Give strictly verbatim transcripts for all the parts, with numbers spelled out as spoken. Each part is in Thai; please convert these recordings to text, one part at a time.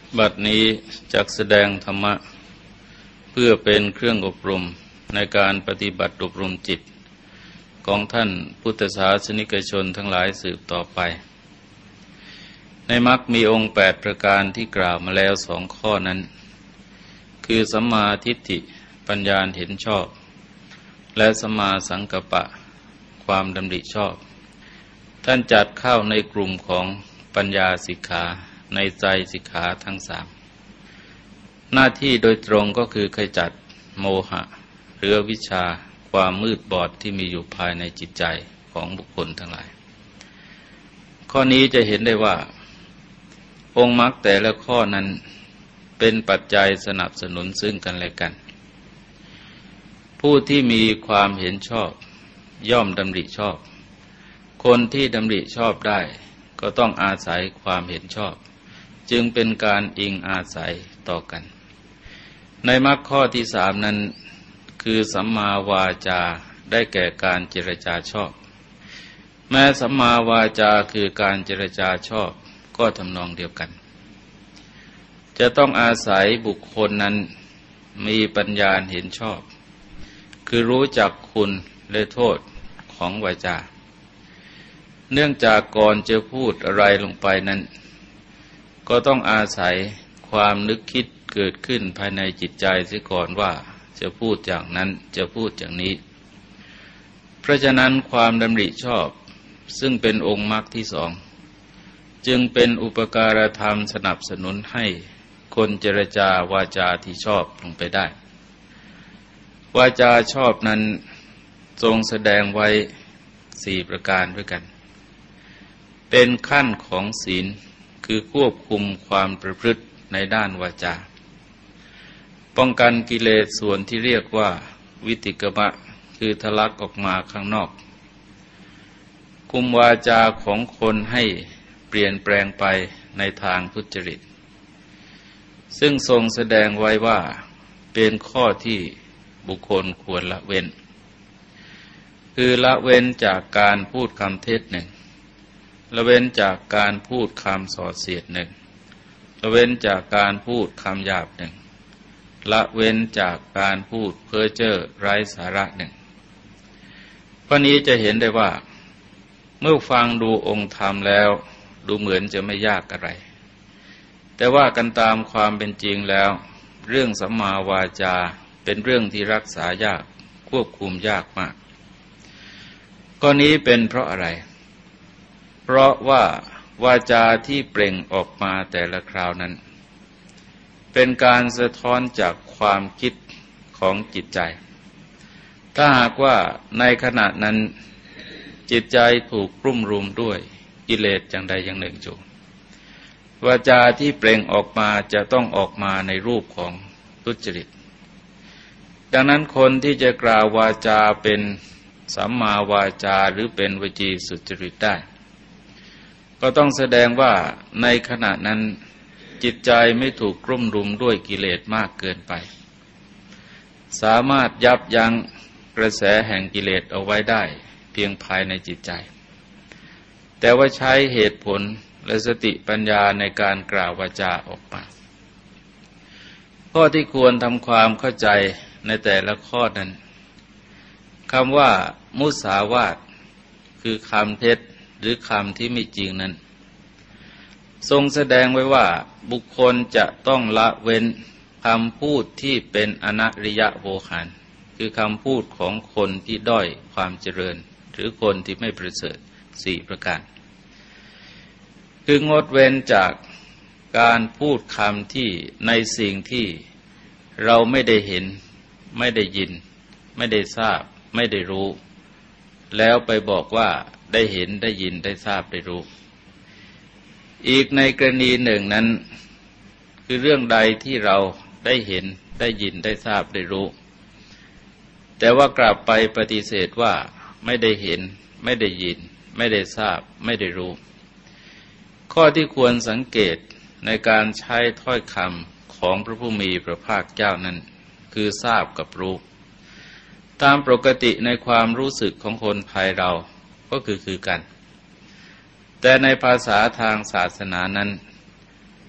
บัดนี้จักแสดงธรรมะเพื่อเป็นเครื่องอบรมในการปฏิบัติอบรมจิตของท่านพุทธศาสนิกชนทั้งหลายสืบต่อไปในมรรคมีองค์แปดประการที่กล่าวมาแล้วสองข้อนั้นคือสัมมาทิฏฐิปัญญาเห็นชอบและสัมมาสังกัปปะความดำริชอบท่านจัดเข้าในกลุ่มของปัญญาสิกขาในใจสิกขาทั้งสามหน้าที่โดยตรงก็คือขจัดโมหะหรือวิชชาความมืดบอดที่มีอยู่ภายในจิตใจของบุคคลทั้งหลายข้อนี้จะเห็นได้ว่าองค์มรรคแต่ละข้อนั้นเป็นปัจจัยสนับสนุนซึ่งกันและกันผู้ที่มีความเห็นชอบย่อมดำริชอบคนที่ดำริชอบได้ก็ต้องอาศัยความเห็นชอบจึงเป็นการอิงอาศัยต่อกันในมรรคข้อที่สามนั้นคือสัมมาวาจาได้แก่การเจรจาชอบแม้สัมมาวาจาคือการเจรจาชอบก็ทำนองเดียวกันจะต้องอาศัยบุคคลนั้นมีปัญญาเห็นชอบคือรู้จักคุณและโทษของวาจาเนื่องจากก่อนจะพูดอะไรลงไปนั้นก็ต้องอาศัยความนึกคิดเกิดขึ้นภายในจิตใจเสียก่อนว่าจะพูดอย่างนั้นจะพูดอย่างนี้เพราะฉะนั้นความดำริชอบซึ่งเป็นองค์มรรคที่สองจึงเป็นอุปการธรรมสนับสนุนให้คนเจรจาวาจาที่ชอบลงไปได้วาจาชอบนั้นทรงแสดงไว้สี่ประการด้วยกันเป็นขั้นของศีลคือควบคุมความประพฤติในด้านวาจาป้องกันกิเลสส่วนที่เรียกว่าวิติกมะคือทะลักออกมาข้างนอกคุมวาจาของคนให้เปลี่ยนแปลงไปในทางทุจริตซึ่งทรงแสดงไว้ว่าเป็นข้อที่บุคคลควรละเว้นคือละเว้นจากการพูดคำเท็จหนึ่งละเว้นจากการพูดคำส่อเสียดหนึ่งละเว้นจากการพูดคำหยาบหนึ่งละเว้นจากการพูดเพ้อเจ้อไร้สาระหนึ่งข้อนี้จะเห็นได้ว่าเมื่อฟังดูองค์ธรรมแล้วดูเหมือนจะไม่ยากอะไรแต่ว่ากันตามความเป็นจริงแล้วเรื่องสัมมาวาจาเป็นเรื่องที่รักษายากควบคุมยากมากข้อนี้เป็นเพราะอะไรเพราะว่าวาจาที่เปล่งออกมาแต่ละคราวนั้นเป็นการสะท้อนจากความคิดของจิตใจถ้าหากว่าในขณะนั้นจิตใจถูกกลุ่มรุมด้วยกิเลสอย่างใดอย่างหนึ่งอยู่วาจาที่เปล่งออกมาจะต้องออกมาในรูปของทุจริตดังนั้นคนที่จะกล่าววาจาเป็นสัมมาวาจาหรือเป็นวจีสุจริตได้ก็ต้องแสดงว่าในขณะนั้นจิตใจไม่ถูกกลุ่มรุมด้วยกิเลสมากเกินไปสามารถยับยั้งกระแสแห่งกิเลสเอาไว้ได้เพียงภายในจิตใจแต่ว่าใช้เหตุผลและสติปัญญาในการกล่าววาจาออกมาข้อที่ควรทำความเข้าใจในแต่ละข้อนั้นคำว่ามุสาวาทคือคำเท็จหรือคำที่ไม่จริงนั้นทรงแสดงไว้ว่าบุคคลจะต้องละเว้นคำพูดที่เป็นอนริยโวหารคือคำพูดของคนที่ด้อยความเจริญหรือคนที่ไม่ประเสริฐสี่ประการคืองดเว้นจากการพูดคำที่ในสิ่งที่เราไม่ได้เห็นไม่ได้ยินไม่ได้ทราบไม่ได้รู้แล้วไปบอกว่าได้เห็นได้ยินได้ทราบได้รู้อีกในกรณีหนึ่งนั้นคือเรื่องใดที่เราได้เห็นได้ยินได้ทราบได้รู้แต่ว่ากลับไปปฏิเสธว่าไม่ได้เห็นไม่ได้ยินไม่ได้ทราบไม่ได้รู้ข้อที่ควรสังเกตในการใช้ถ้อยคำของพระผู้มีพระภาคเจ้านั้นคือทราบกับรู้ตามปกติในความรู้สึกของคนภายเราก็คือคือกันแต่ในภาษาทางศาสนานั้น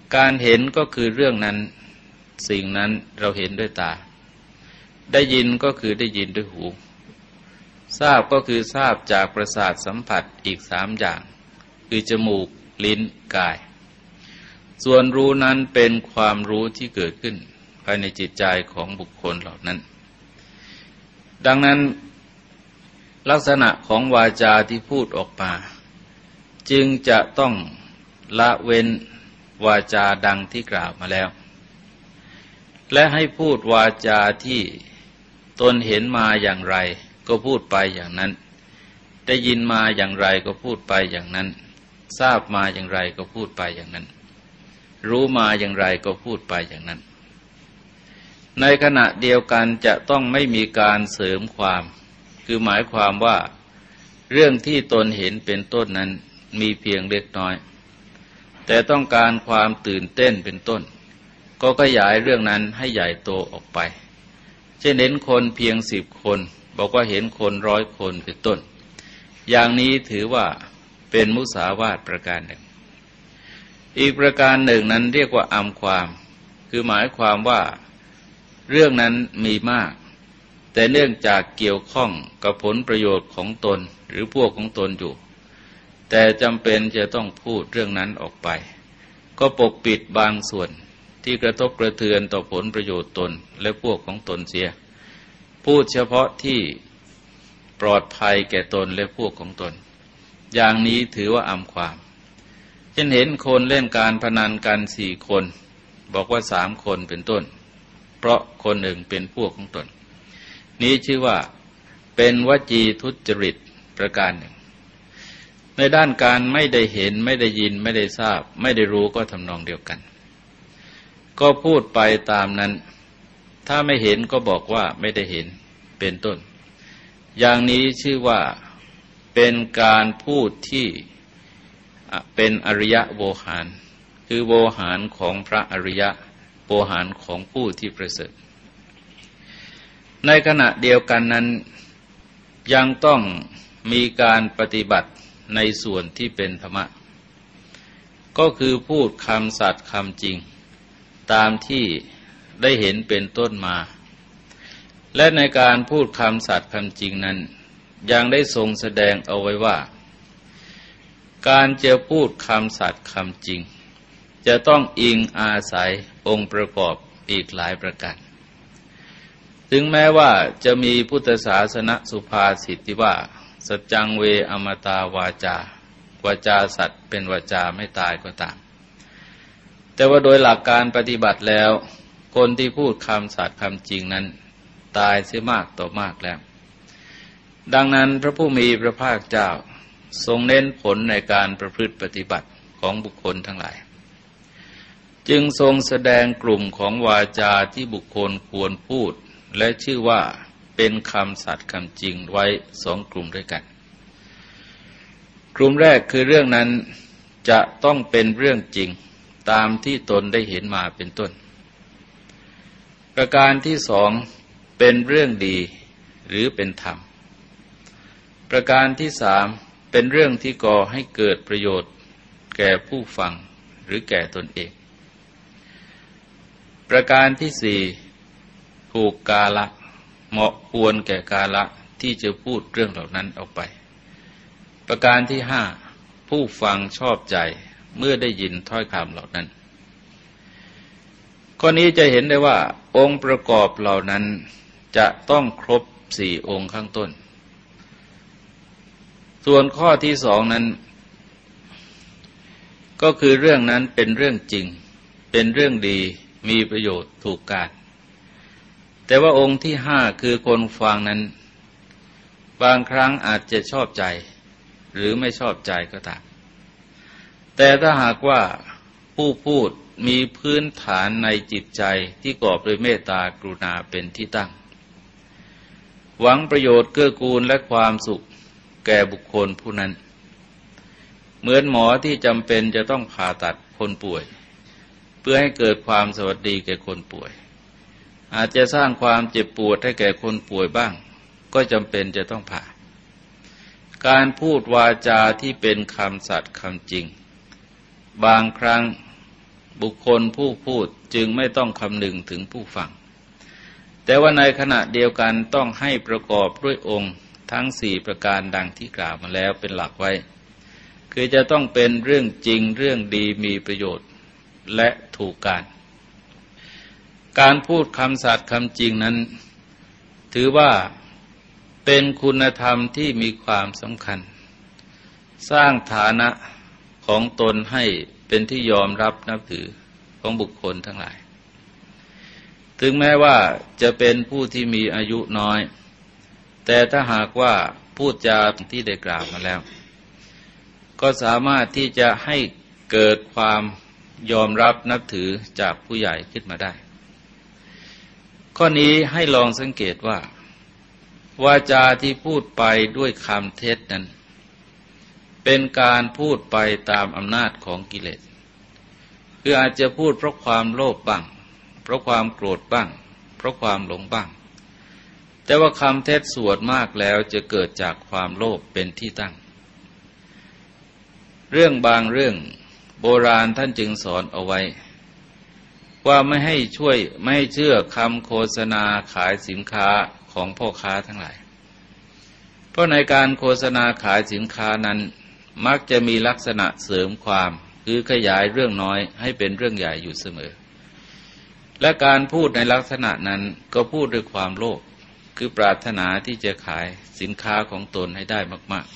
การเห็นก็คือเรื่องนั้นสิ่งนั้นเราเห็นด้วยตาได้ยินก็คือได้ยินด้วยหูทราบก็คือทราบจากประสาทสัมผัสอีกสามอย่างคือจมูกลิ้นกายส่วนรู้นั้นเป็นความรู้ที่เกิดขึ้นภายในจิตใจของบุคคลเหล่านั้นดังนั้นลักษณะของวาจาที่พูดออกมาจึงจะต้องละเว้นวาจาดังที่กล่าวมาแล้วและให้พูดวาจาที่ตนเห็นมาอย่างไรก็พูดไปอย่างนั้นได้ยินมาอย่างไรก็พูดไปอย่างนั้นทราบมาอย่างไรก็พูดไปอย่างนั้นรู้มาอย่างไรก็พูดไปอย่างนั้นในขณะเดียวกันจะต้องไม่มีการเสริมความคือหมายความว่าเรื่องที่ตนเห็นเป็นต้นนั้นมีเพียงเล็กน้อยแต่ต้องการความตื่นเต้นเป็นต้นก็ขยายเรื่องนั้นให้ใหญ่โตออกไปเช่นเห็นคนเพียงสิบคนบอกว่าเห็นคนร้อยคนเป็นต้นอย่างนี้ถือว่าเป็นมุสาวาทประการหนึ่งอีกประการหนึ่งนั้นเรียกว่าอำความคือหมายความว่าเรื่องนั้นมีมากแต่เนื่องจากเกี่ยวข้องกับผลประโยชน์ของตนหรือพวกของตนอยู่แต่จำเป็นจะต้องพูดเรื่องนั้นออกไปก็ปกปิดบางส่วนที่กระทบกระเทือนต่อผลประโยชน์ตนและพวกของตนเสียพูดเฉพาะที่ปลอดภัยแก่ตนและพวกของตนอย่างนี้ถือว่าอำความเช่นเห็นคนเล่นการพนันกันสี่คนบอกว่าสามคนเป็นต้นเพราะคนหนึ่งเป็นพวกของตนนี้ชื่อว่าเป็นวจีทุจริตประการหนึ่งในด้านการไม่ได้เห็นไม่ได้ยินไม่ได้ทราบไม่ได้รู้ก็ทำนองเดียวกันก็พูดไปตามนั้นถ้าไม่เห็นก็บอกว่าไม่ได้เห็นเป็นต้นอย่างนี้ชื่อว่าเป็นการพูดที่เป็นอริยะโวหารคือโวหารของพระอริยะโวหารของผู้ที่ประเสริฐในขณะเดียวกันนั้นยังต้องมีการปฏิบัติในส่วนที่เป็นธรรมะก็คือพูดคำสัตย์คำจริงตามที่ได้เห็นเป็นต้นมาและในการพูดคำสัตย์คำจริงนั้นยังได้ทรงแสดงเอาไว้ว่าการจะพูดคำสัตย์คำจริงจะต้องอิงอาศัยองค์ประกอบอีกหลายประการถึงแม้ว่าจะมีพุทธศาสนสุภาษิตที่ว่าสัจจังเวอมตาวาจาวาจาสัตย์เป็นวาจาไม่ตายก็ตามแต่ว่าโดยหลักการปฏิบัติแล้วคนที่พูดคำสัตย์คำจริงนั้นตายเสียมากต่อมากแล้วดังนั้นพระผู้มีพระภาคเจ้าทรงเน้นผลในการประพฤติปฏิบัติของบุคคลทั้งหลายจึงทรงแสดงกลุ่มของวาจาที่บุคคลควรพูดและชื่อว่าเป็นคำสัตย์คำจริงไว้สองกลุ่มด้วยกันกลุ่มแรกคือเรื่องนั้นจะต้องเป็นเรื่องจริงตามที่ตนได้เห็นมาเป็นต้นประการที่สองเป็นเรื่องดีหรือเป็นธรรมประการที่สามเป็นเรื่องที่ก่อให้เกิดประโยชน์แก่ผู้ฟังหรือแก่ตนเองประการที่สี่ถูกกาละเหมาะควรแก่กาละที่จะพูดเรื่องเหล่านั้นออกไปประการที่ห้าผู้ฟังชอบใจเมื่อได้ยินถ้อยคำเหล่านั้นข้อนี้จะเห็นได้ว่าองค์ประกอบเหล่านั้นจะต้องครบสี่องค์ข้างต้นส่วนข้อที่สองนั้นก็คือเรื่องนั้นเป็นเรื่องจริงเป็นเรื่องดีมีประโยชน์ถูกการแต่ว่าองค์ที่ห้าคือคนฟังนั้นบางครั้งอาจจะชอบใจหรือไม่ชอบใจก็ตามแต่ถ้าหากว่าผู้พูดมีพื้นฐานในจิตใจที่กอบด้วยเมตตากรุณาเป็นที่ตั้งหวังประโยชน์เกื้อกูลและความสุขแก่บุคคลผู้นั้นเหมือนหมอที่จำเป็นจะต้องผ่าตัดคนป่วยเพื่อให้เกิดความสวัสดีแก่คนป่วยอาจจะสร้างความเจ็บปวดให้แก่คนป่วยบ้างก็จำเป็นจะต้องผ่าการพูดวาจาที่เป็นคำสัตย์คำจริงบางครั้งบุคคลผู้พูดจึงไม่ต้องคำนึงถึงผู้ฟังแต่ว่าในขณะเดียวกันต้องให้ประกอบด้วยองค์ทั้งสี่ประการดังที่กล่าวมาแล้วเป็นหลักไว้คือจะต้องเป็นเรื่องจริงเรื่องดีมีประโยชน์และถูกการการพูดคำสัตย์คำจริงนั้นถือว่าเป็นคุณธรรมที่มีความสำคัญสร้างฐานะของตนให้เป็นที่ยอมรับนับถือของบุคคลทั้งหลายถึงแม้ว่าจะเป็นผู้ที่มีอายุน้อยแต่ถ้าหากว่าพูดจาที่ได้กล่าวมาแล้วก็สามารถที่จะให้เกิดความยอมรับนับถือจากผู้ใหญ่ขึ้นมาได้ข้อนี้ให้ลองสังเกตว่าวาจาที่พูดไปด้วยคำเท็จนั้นเป็นการพูดไปตามอำนาจของกิเลสคืออาจจะพูดเพราะความโลภบ้างเพราะความโกรธบ้างเพราะความหลงบ้างแต่ว่าคำเท็จส่วนมากแล้วจะเกิดจากความโลภเป็นที่ตั้งเรื่องบางเรื่องโบราณท่านจึงสอนเอาไว้ว่าไม่ให้ช่วยไม่ให้เชื่อคำโฆษณาขายสินค้าของพ่อค้าทั้งหลายเพราะในการโฆษณาขายสินค้านั้นมักจะมีลักษณะเสริมความคือขยายเรื่องน้อยให้เป็นเรื่องใหญ่อยู่เสมอและการพูดในลักษณะนั้นก็พูดด้วยความโลภคือปรารถนาที่จะขายสินค้าของตนให้ได้มาก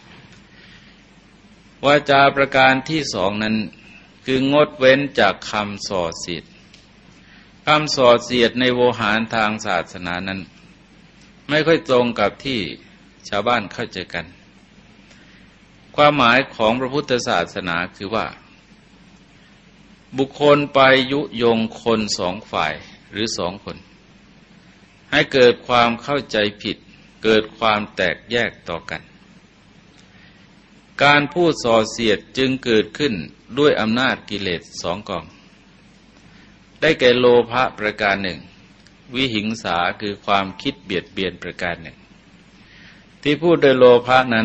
ๆวาจาประการที่สองนั้นคืองดเว้นจากคำส่อเสียดคำส่อเสียดในโวหารทางศาสนานั้นไม่ค่อยตรงกับที่ชาวบ้านเข้าใจกันความหมายของพระพุทธศาสนาคือว่าบุคคลไปยุยงคนสองฝ่ายหรือสองคนให้เกิดความเข้าใจผิดเกิดความแตกแยกต่อกันการพูดส่อเสียดจึงเกิดขึ้นด้วยอำนาจกิเลสสองกองได้แก่โลภะประการหนึ่งวิหิงสาคือความคิดเบียดเบียนประการหนึ่งที่พูดโดยโลภะนั้น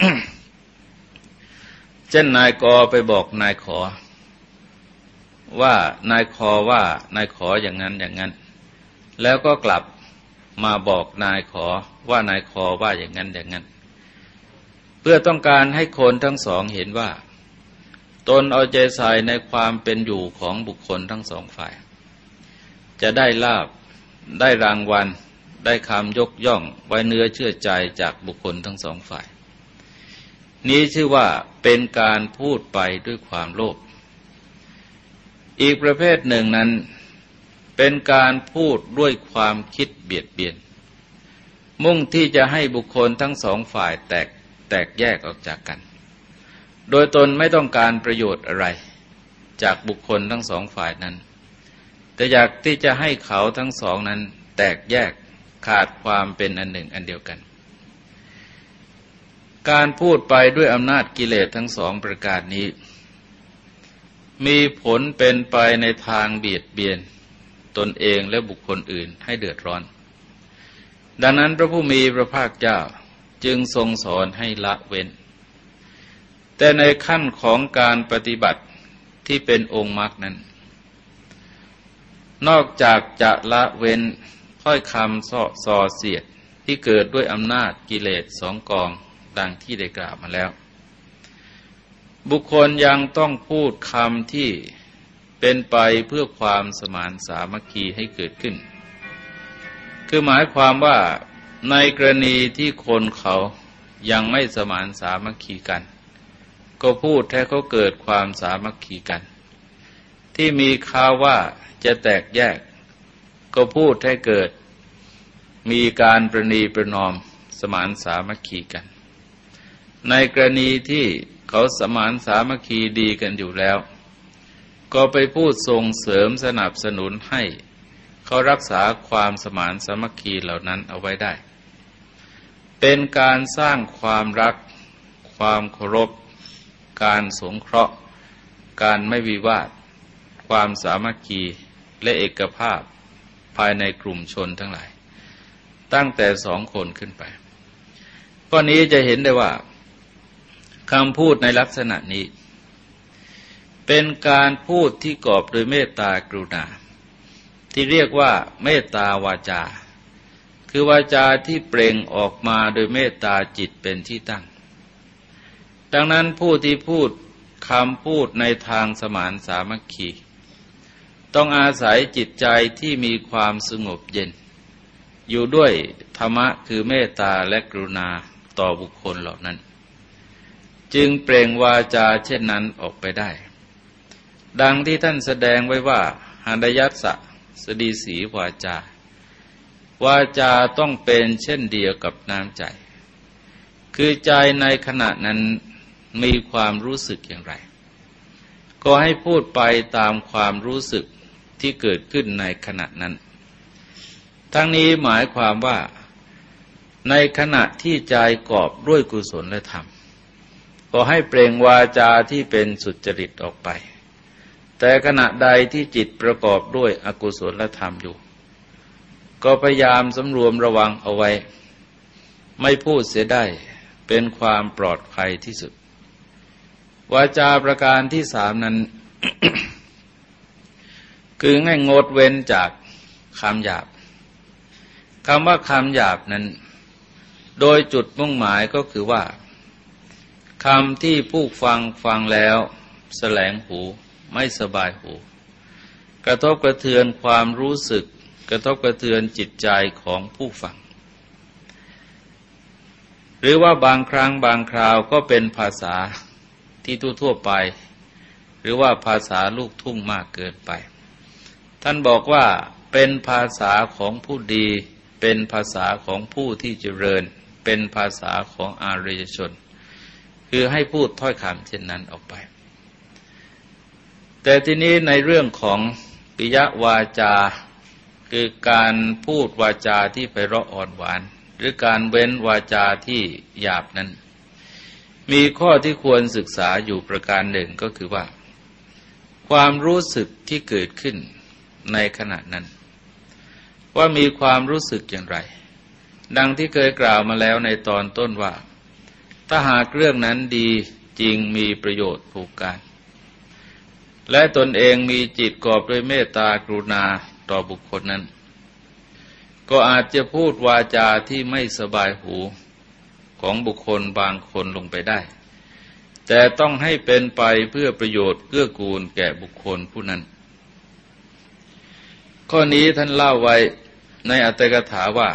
เช่นนายกอไปบอกนายขอว่านายขอว่านายขออย่างนั้นอย่างนั้นแล้วก็กลับมาบอกนายขอว่านายขอว่าอย่างนั้นอย่างนั้นเพื่อต้องการให้คนทั้งสองเห็นว่าตนเอาใจใส่ในความเป็นอยู่ของบุคคลทั้งสองฝ่ายจะได้ลาภได้รางวัลได้คำยกย่องไว้เนื้อเชื่อใจจากบุคคลทั้งสองฝ่ายนี้ชื่อว่าเป็นการพูดไปด้วยความโลภอีกประเภทหนึ่งนั้นเป็นการพูดด้วยความคิดเบียดเบียนมุ่งที่จะให้บุคคลทั้งสองฝ่ายแตกแตกแยกออกจากกันโดยตนไม่ต้องการประโยชน์อะไรจากบุคคลทั้งสองฝ่ายนั้นแต่อยากที่จะให้เขาทั้งสองนั้นแตกแยกขาดความเป็นอันหนึ่งอันเดียวกันการพูดไปด้วยอำนาจกิเลสทั้งสองประการนี้มีผลเป็นไปในทางเบียดเบียนตนเองและบุคคลอื่นให้เดือดร้อนดังนั้นพระผู้มีพระภาคเจ้าจึงทรงสอนให้ละเว้นแต่ในขั้นของการปฏิบัติที่เป็นองค์มรรคนั้นนอกจากจะละเว้นถ้อยคำส่อส่อเสียดที่เกิดด้วยอำนาจกิเลสสองกองดังที่ได้กล่าวมาแล้วบุคคลยังต้องพูดคำที่เป็นไปเพื่อความสมานสามัคคีให้เกิดขึ้นคือหมายความว่าในกรณีที่คนเขายังไม่สมานสามัคคีกันก็พูดให้เขาเกิดความสามัคคีกันที่มีข่าวว่าจะแตกแยกก็พูดให้เกิดมีการประนีประนอมสมานสามัคคีกันในกรณีที่เขาสมานสามัคคีดีกันอยู่แล้วก็ไปพูดส่งเสริมสนับสนุนให้เขารักษาความสมานสามัคคีเหล่านั้นเอาไว้ได้เป็นการสร้างความรักความเคารพการสงเคราะห์การไม่วิวาทความสามัคคีและเอกภาพภายในกลุ่มชนทั้งหลายตั้งแต่สองคนขึ้นไปข้อนี้จะเห็นได้ว่าคำพูดในลักษณะนี้เป็นการพูดที่กอบโดยเมตตากรุณาที่เรียกว่าเมตตาวาจาคือวาจาที่เปล่งออกมาโดยเมตตาจิตเป็นที่ตั้งดังนั้นผู้ที่พูดคำพูดในทางสมานสามัคคีต้องอาศัยจิตใจที่มีความสงบเย็นอยู่ด้วยธรรมะคือเมตตาและกรุณาต่อบุคคลเหล่านั้นจึงเปล่งวาจาเช่นนั้นออกไปได้ดังที่ท่านแสดงไว้ว่าหันดยัสสะสดีสีวาจาวาจาต้องเป็นเช่นเดียวกับน้ำใจคือใจในขณะนั้นมีความรู้สึกอย่างไรก็ให้พูดไปตามความรู้สึกที่เกิดขึ้นในขณะนั้นทั้งนี้หมายความว่าในขณะที่ใจกอบด้วยกุศลธรรมก็ให้เปล่งวาจาที่เป็นสุจริตออกไปแต่ขณะใดที่จิตประกอบด้วยอกุศลธรรมอยู่ก็พยายามสำรวมระวังเอาไว้ไม่พูดเสียได้เป็นความปลอดภัยที่สุดวาจาประการที่สามนั้น คือให้งดเว้นจากคำหยาบคำว่าคำหยาบนั้นโดยจุดมุ่งหมายก็คือว่าคำที่ผู้ฟังฟังแล้วแสลงหูไม่สบายหูกระทบกระเทือนความรู้สึกกระทบกระเทือนจิตใจของผู้ฟังหรือว่าบางครั้งบางคราวก็เป็นภาษาที่ทั่วๆไปหรือว่าภาษาลูกทุ่งมากเกินไปท่านบอกว่าเป็นภาษาของผู้ดีเป็นภาษาของผู้ที่เจริญเป็นภาษาของอารยชนคือให้พูดถ้อยคำเช่นนั้นออกไปแต่ทีนี้ในเรื่องของปิยวาจาคือการพูดวาจาที่ไพเราะอ่อนหวานหรือการเว้นวาจาที่หยาบนั้นมีข้อที่ควรศึกษาอยู่ประการหนึ่งก็คือว่าความรู้สึกที่เกิดขึ้นในขณะนั้นว่ามีความรู้สึกอย่างไรดังที่เคยกล่าวมาแล้วในตอนต้นว่าถ้าหากเรื่องนั้นดีจริงมีประโยชน์ถูกการและตนเองมีจิตกอบด้วยเมตตากรุณาต่อบุคคลนั้นก็อาจจะพูดวาจาที่ไม่สบายหูของบุคคลบางคนลงไปได้แต่ต้องให้เป็นไปเพื่อประโยชน์เกื้อกูลแก่บุคคลผู้นั้นข้อนี้ท่านเล่าไว้ในอัตถกถาว่า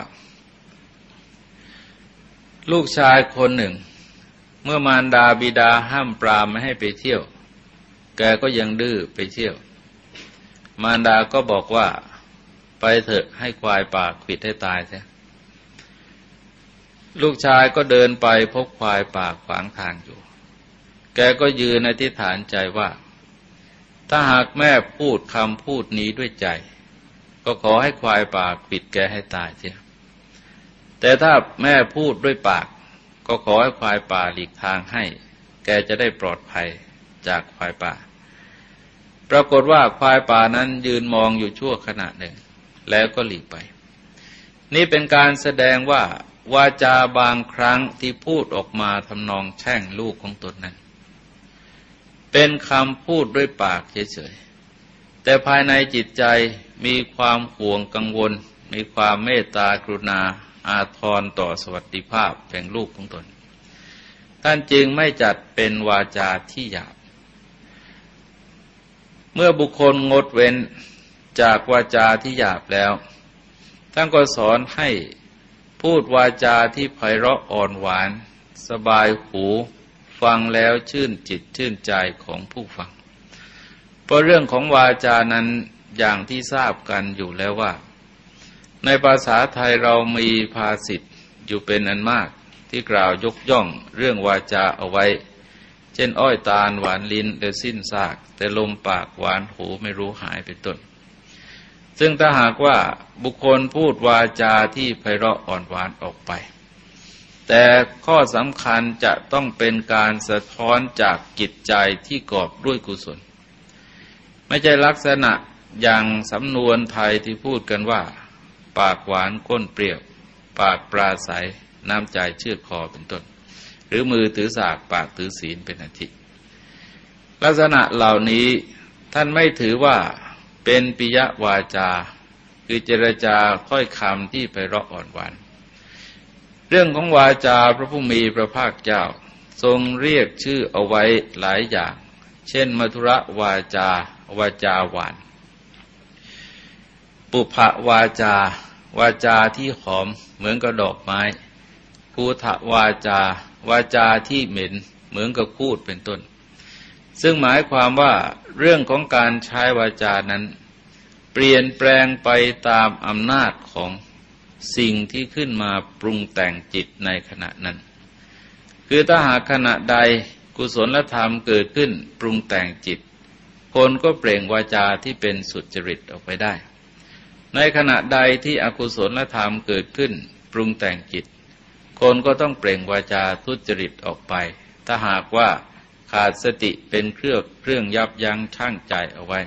ลูกชายคนหนึ่งเมื่อมารดาบิดาห้ามปรามไม่ให้ไปเที่ยวแกก็ยังดื้อไปเที่ยวมารดาก็บอกว่าไปเถอะให้ควายป่าขวิดให้ตายเสียลูกชายก็เดินไปพบควายป่าขวางทางอยู่แกก็ยืนอธิษฐานใจว่าถ้าหากแม่พูดคำพูดนี้ด้วยใจก็ขอให้ควายป่าขวิดแกให้ตายเสียแต่ถ้าแม่พูดด้วยปากก็ขอให้ควายป่าหลีกทางให้แกจะได้ปลอดภัยจากควายป่าปรากฏว่าควายป่านั้นยืนมองอยู่ชั่วขณะหนึ่งแล้วก็หลีกไปนี่เป็นการแสดงว่าวาจาบางครั้งที่พูดออกมาทำนองแช่งลูกของตนนั้นเป็นคำพูดด้วยปากเฉยๆแต่ภายในจิตใจมีความห่วงกังวลมีความเมตตากรุณาอาทรต่อสวัสดิภาพแห่งลูกของตนท่านจึงไม่จัดเป็นวาจาที่หยาบเมื่อบุคคลงดเว้นจากวาจาที่หยาบแล้วท่านก็สอนให้พูดวาจาที่ไพเราะอ่อนหวานสบายหูฟังแล้วชื่นจิตชื่นใจของผู้ฟังเพราะเรื่องของวาจานั้นอย่างที่ทราบกันอยู่แล้วว่าในภาษาไทยเรามีภาษิตอยู่เป็นอันมากที่กล่าวยกย่องเรื่องวาจาเอาไว้เช่นอ้อยตาลหวานลิ้นเดี๋ยวสิ้นซากแต่ลมปากหวานหูไม่รู้หายเป็นต้นซึ่งถ้าหากว่าบุคคลพูดวาจาที่ไพเราะอ่อนหวานออกไปแต่ข้อสำคัญจะต้องเป็นการสะท้อนจากจิตใจที่กอบด้วยกุศลไม่ใช่ลักษณะอย่างสำนวนไทยที่พูดกันว่าปากหวานก้นเปรี้ยวปากปราศัยน้ำใจเชือดคอเป็นต้นหรือมือถือสากปากถือศีลเป็นอาทิลักษณะเหล่านี้ท่านไม่ถือว่าเป็นปิยวาจาคือเจรจาค่อยคำที่ไพเราะอ่อนหวานเรื่องของวาจาพระผู้มีพระภาคเจ้าทรงเรียกชื่อเอาไว้หลายอย่างเช่นมัทุรวาจาวาจาหวานปุพวาจาวาจาที่หอมเหมือนกับดอกไม้ภูทวาจาวาจาที่เหม็นเหมือนกับคูดเป็นต้นซึ่งหมายความว่าเรื่องของการใช้วาจานั้นเปลี่ยนแปลงไปตามอำนาจของสิ่งที่ขึ้นมาปรุงแต่งจิตในขณะนั้นคือถ้าหากขณะใดกุศลธรรมเกิดขึ้นปรุงแต่งจิตคนก็เปล่งวาจาที่เป็นสุจริตออกไปได้ในขณะใดที่อกุศลธรรมเกิดขึ้นปรุงแต่งจิตคนก็ต้องเปล่งวาจาทุจริตออกไปถ้าหากว่าขาดสติเป็นเครื่องเครื่องยับยั้งชั่งใจเอาไว้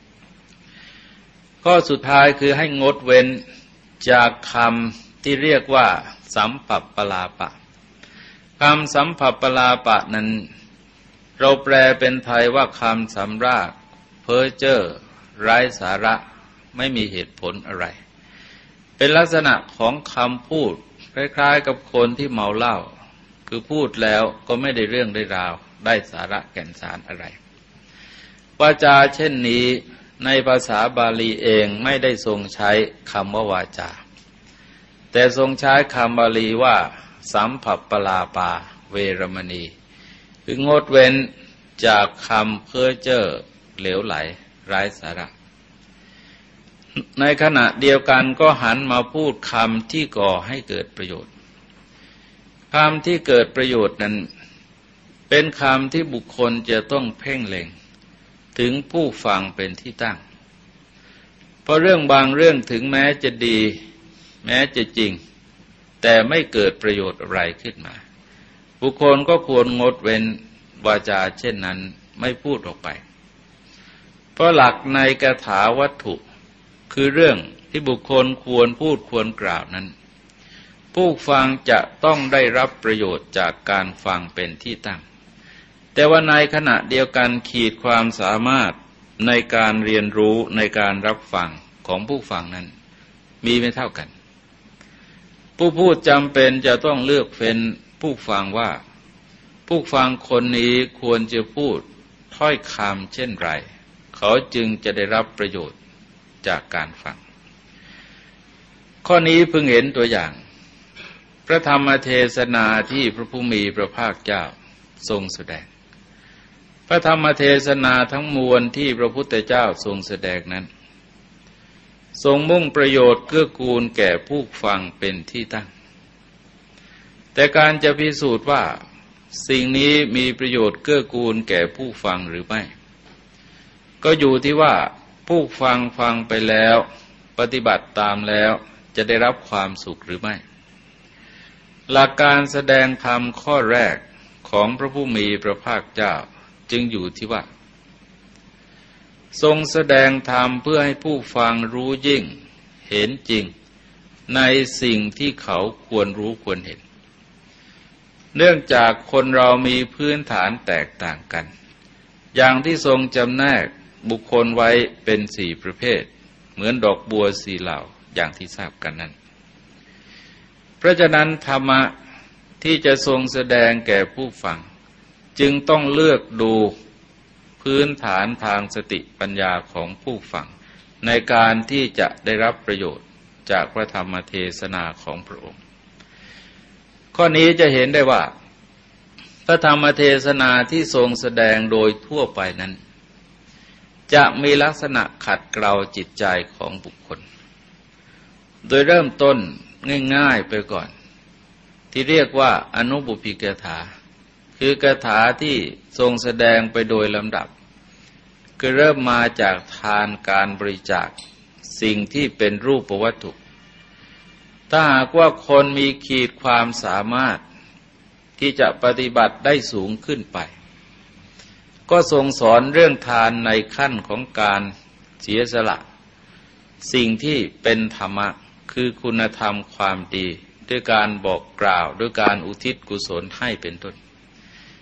ข้อสุดท้ายคือให้งดเว้นจากคำที่เรียกว่าสัมปัปปลาปะคำสัมปัปปลาปะนั้นเราแปลเป็นไทยว่าคำสำรากเพ้อเจ้อไร้สาระไม่มีเหตุผลอะไรเป็นลักษณะของคำพูดคล้ายๆกับคนที่เมาเหล้าคือพูดแล้วก็ไม่ได้เรื่องได้ราวได้สาระแก่นสารอะไรวาจาเช่นนี้ในภาษาบาลีเองไม่ได้ทรงใช้คำว่าวาจาแต่ทรงใช้คำบาลีว่าสัมผัปปลาปาเวรมณีคืองดเว้นจากคำเพ้อเจ้อเหลวไหลไร้สาระในขณะเดียวกันก็หันมาพูดคำที่ก่อให้เกิดประโยชน์คำที่เกิดประโยชน์นั้นเป็นคำที่บุคคลจะต้องเพ่งเล็งถึงผู้ฟังเป็นที่ตั้งเพราะเรื่องบางเรื่องถึงแม้จะดีแม้จะจริงแต่ไม่เกิดประโยชน์อะไรขึ้นมาบุคคลก็ควรงดเว้นวาจาเช่นนั้นไม่พูดออกไปเพราะหลักในคาถาวัตถุคือเรื่องที่บุคคลควรพูดควรกล่าวนั้นผู้ฟังจะต้องได้รับประโยชน์จากการฟังเป็นที่ตั้งแต่ว่าในขณะเดียวกันขีดความสามารถในการเรียนรู้ในการรับฟังของผู้ฟังนั้นมีไม่เท่ากันผู้พูดจำเป็นจะต้องเลือกเฟ้นผู้ฟังว่าผู้ฟังคนนี้ควรจะพูดถ้อยคำเช่นไรเขาจึงจะได้รับประโยชน์จากการฟังข้อนี้พึงเห็นตัวอย่างพระธรรมเทศนาที่พระผู้มีพระภาคเจ้าทรงแสดงพระธรรมเทศนาทั้งมวลที่พระพุทธเจ้าทรงแสดงนั้นทรงมุ่งประโยชน์เกื้อกูลแก่ผู้ฟังเป็นที่ตั้งแต่การจะพิสูจน์ว่าสิ่งนี้มีประโยชน์เกื้อกูลแก่ผู้ฟังหรือไม่ก็อยู่ที่ว่าผู้ฟังฟังไปแล้วปฏิบัติตามแล้วจะได้รับความสุขหรือไม่หลักการแสดงธรรมข้อแรกของพระผู้มีพระภาคเจ้าจึงอยู่ที่ว่าทรงแสดงธรรมเพื่อให้ผู้ฟังรู้ยิ่งเห็นจริงในสิ่งที่เขาควรรู้ควรเห็นเนื่องจากคนเรามีพื้นฐานแตกต่างกันอย่างที่ทรงจำแนกบุคคลไว้เป็นสี่ประเภทเหมือนดอกบัวสี่เหล่าอย่างที่ทราบกันนั้นเพราะฉะนั้นธรรมะที่จะทรงแสดงแก่ผู้ฟังจึงต้องเลือกดูพื้นฐานทางสติปัญญาของผู้ฟังในการที่จะได้รับประโยชน์จากพระธรรมเทศนาของพระองค์ข้อนี้จะเห็นได้ว่าพระธรรมเทศนาที่ทรงแสดงโดยทั่วไปนั้นจะมีลักษณะขัดเกลาจิตใจของบุคคลโดยเริ่มต้นง่ายๆไปก่อนที่เรียกว่าอนุบุพพิกถาคือกถาที่ทรงแสดงไปโดยลำดับคือเริ่มมาจากทานการบริจาคสิ่งที่เป็นรูปวัตถุถ้าหากว่าคนมีขีดความสามารถที่จะปฏิบัติได้สูงขึ้นไปก็ทรงสอนเรื่องทานในขั้นของการเสียสละสิ่งที่เป็นธรรมะคือคุณธรรมความดีด้วยการบอกกล่าวด้วยการอุทิศกุศลให้เป็นต้น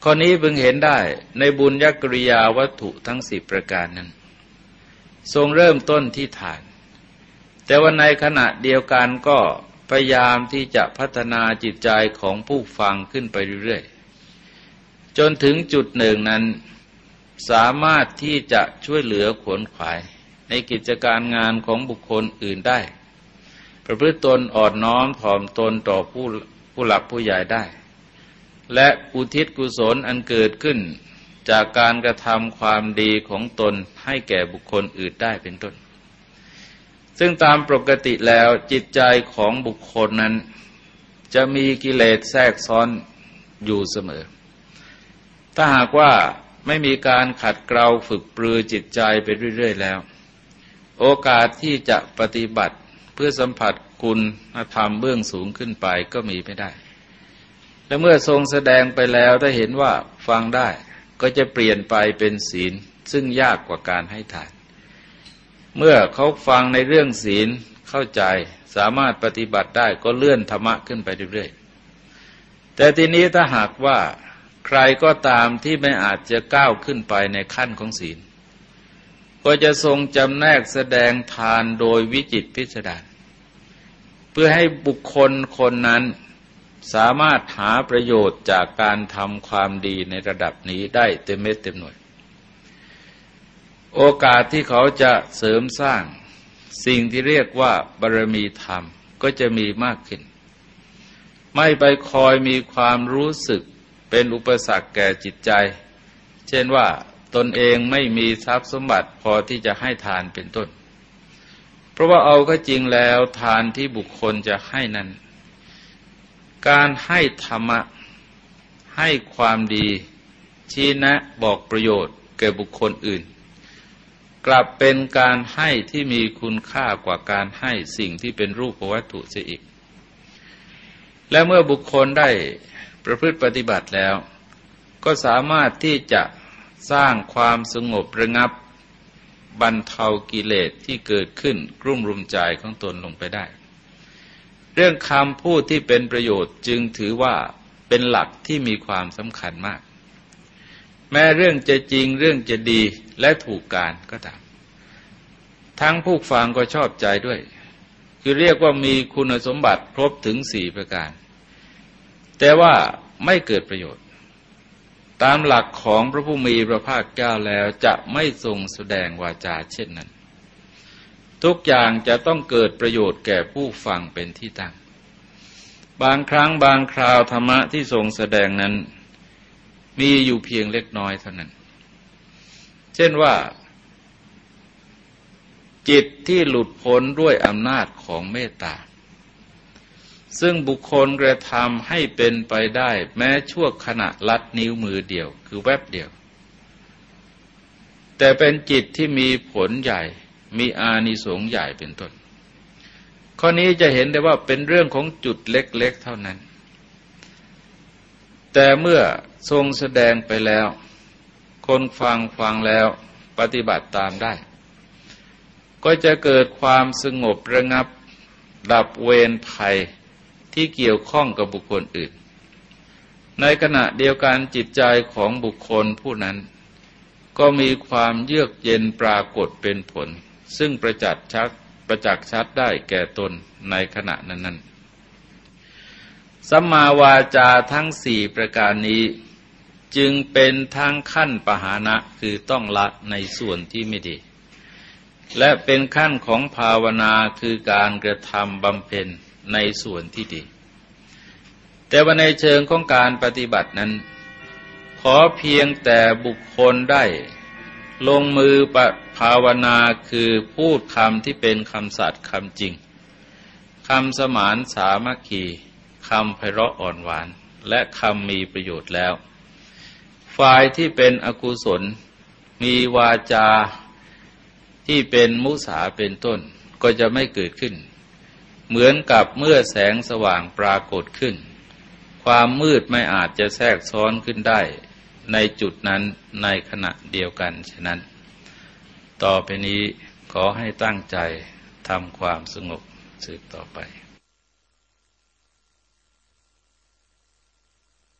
ข้อนี้พึงเห็นได้ในบุญญกริยาวัตถุทั้งสิบประการนั้นทรงเริ่มต้นที่ทานแต่ว่าในขณะเดียวกันก็พยายามที่จะพัฒนาจิตใจของผู้ฟังขึ้นไปเรื่อยๆจนถึงจุดหนึ่งนั้นสามารถที่จะช่วยเหลือขวนขวายในกิจการงานของบุคคลอื่นได้ประพฤติตนอ่อนน้อมถ่อมตนต่อผู้ผู้หลักผู้ใหญ่ได้และอุทิศกุศลอันเกิดขึ้นจากการกระทำความดีของตนให้แก่บุคคลอื่นได้เป็นต้นซึ่งตามปกติแล้วจิตใจของบุคคลนั้นจะมีกิเลสแทรกซ้อนอยู่เสมอถ้าหากว่าไม่มีการขัดเกลาฝึกปรือจิตใจไปเรื่อยๆแล้วโอกาสที่จะปฏิบัติเพื่อสัมผัสคุณธรรมเบื้องสูงขึ้นไปก็มีไม่ได้และเมื่อทรงแสดงไปแล้วถ้าเห็นว่าฟังได้ก็จะเปลี่ยนไปเป็นศีลซึ่งยากกว่าการให้ทานเมื่อเขาฟังในเรื่องศีลเข้าใจสามารถปฏิบัติได้ก็เลื่อนธรรมะขึ้นไปเรื่อยๆแต่ทีนี้ถ้าหากว่าใครก็ตามที่ไม่อาจจะก้าวขึ้นไปในขั้นของศีลก็จะทรงจำแนกแสดงทานโดยวิจิตรพิสดารเพื่อให้บุคคลคนนั้นสามารถหาประโยชน์จากการทำความดีในระดับนี้ได้เต็มเม็ดเต็มหน่วยโอกาสที่เขาจะเสริมสร้างสิ่งที่เรียกว่าบารมีธรรมก็จะมีมากขึ้นไม่ไปคอยมีความรู้สึกเป็นอุปสรรคแก่จิตใจเช่นว่าตนเองไม่มีทรัพย์สมบัติพอที่จะให้ทานเป็นต้นเพราะว่าเอาก็จริงแล้วทานที่บุคคลจะให้นั้นการให้ธรรมะให้ความดีชี้แนะบอกประโยชน์แก่บุคคลอื่นกลับเป็นการให้ที่มีคุณค่ากว่าการให้สิ่งที่เป็นรูปวัตถุเสียอีกและเมื่อบุคคลได้ประพฤติปฏิบัติแล้วก็สามารถที่จะสร้างความสงบระงับบรรเทากิเลสที่เกิดขึ้นกลุ่มรุมใจของตนลงไปได้เรื่องคำพูดที่เป็นประโยชน์จึงถือว่าเป็นหลักที่มีความสำคัญมากแม้เรื่องจะจริงเรื่องจะดีและถูกการก็ตามทั้งผู้ฟังก็ชอบใจด้วยคือเรียกว่ามีคุณสมบัติครบถึงสี่ประการแต่ว่าไม่เกิดประโยชน์ตามหลักของพระผู้มีพระภาคเจ้าแล้วจะไม่ทรงแสดงวาจาเช่นนั้นทุกอย่างจะต้องเกิดประโยชน์แก่ผู้ฟังเป็นที่ตั้งบางครั้งบางคราวธรรมะที่ทรงแสดงนั้นมีอยู่เพียงเล็กน้อยเท่านั้นเช่นว่าจิตที่หลุดพ้นด้วยอำนาจของเมตตาซึ่งบุคคลกระทำให้เป็นไปได้แม้ชั่วขณะลัดนิ้วมือเดียวคือแวบเดียวแต่เป็นจิตที่มีผลใหญ่มีอานิสงส์ใหญ่เป็นต้นข้อนี้จะเห็นได้ว่าเป็นเรื่องของจุดเล็กๆเท่านั้นแต่เมื่อทรงแสดงไปแล้วคนฟังฟังแล้วปฏิบัติตามได้ก็จะเกิดความสงบระงับดับเวรภัยที่เกี่ยวข้องกับบุคคลอื่นในขณะเดียวกันจิตใจของบุคคลผู้นั้นก็มีความเยือกเย็นปรากฏเป็นผลซึ่งประจักษ์ชัดประจักษ์ชัดได้แก่ตนในขณะนั้นๆสัมมาวาจาทั้งสี่ประการนี้จึงเป็นทั้งขั้นปหานะคือต้องละในส่วนที่ไม่ดีและเป็นขั้นของภาวนาคือการกระทำบำเพ็ญในส่วนที่ดีแต่ว่าในเชิงของการปฏิบัตินั้นขอเพียงแต่บุคคลได้ลงมือภาวนาคือพูดคำที่เป็นคำสัตย์คำจริงคำสมานสามัคคีคำไพเราะอ่อนหวานและคำมีประโยชน์แล้วฝ่ายที่เป็นอกุศลมีวาจาที่เป็นมุสาเป็นต้นก็จะไม่เกิดขึ้นเหมือนกับเมื่อแสงสว่างปรากฏขึ้นความมืดไม่อาจจะแทรกซ้อนขึ้นได้ในจุดนั้นในขณะเดียวกันฉะนั้นต่อไปนี้ขอให้ตั้งใจทำความสงบสืบต่อไป